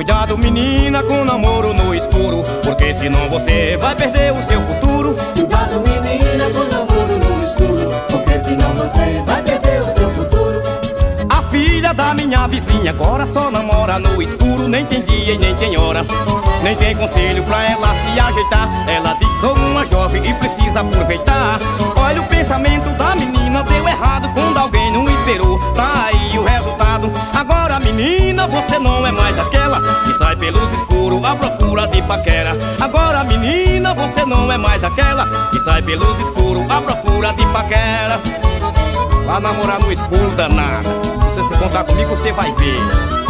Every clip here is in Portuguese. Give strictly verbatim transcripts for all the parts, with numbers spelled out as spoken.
Cuidado, menina, com namoro no escuro, porque senão você vai perder o seu futuro. Cuidado, menina, com namoro no escuro, porque senão você vai perder o seu futuro. A filha da minha vizinha agora só namora no escuro, nem tem dia e nem tem hora, nem tem conselho pra ela se ajeitar. Ela diz: sou uma jovem e precisa aproveitar. Olha o pensamento da menina, deu errado quando alguém não esperou. Tá aí o resultado. Agora, menina, você não é mais aquela que sai pelos escuros à procura de paquera. Agora, menina, você não é mais aquela que sai pelos escuros à procura de paquera. Vá namorar no escuro, danada. Se você contar comigo, você vai ver.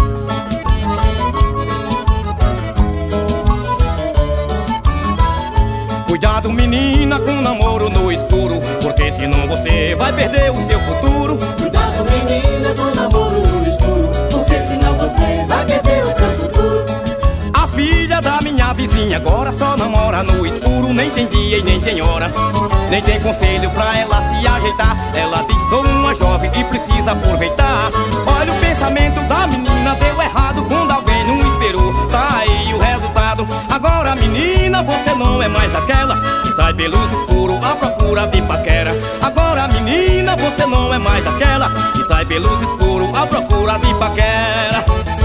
Cuidado, menina, com namoro no escuro, porque senão você vai perder o seu futuro. Cuidado, menina, com namoro no escuro, porque senão você vai perder o seu futuro. A filha da minha vizinha agora só namora no escuro, nem tem dia e nem tem hora, nem tem conselho pra ela se ajeitar. Ela diz: sou uma jovem e precisa aproveitar. Olha o pensamento da menina, deu errado quando alguém não esperou. Tá aí o resultado. Agora, menina, você não é mais aquela que sai pelos escuros à procura de paquera. Agora, menina, você não é mais aquela que sai pelos escuros à procura de paquera.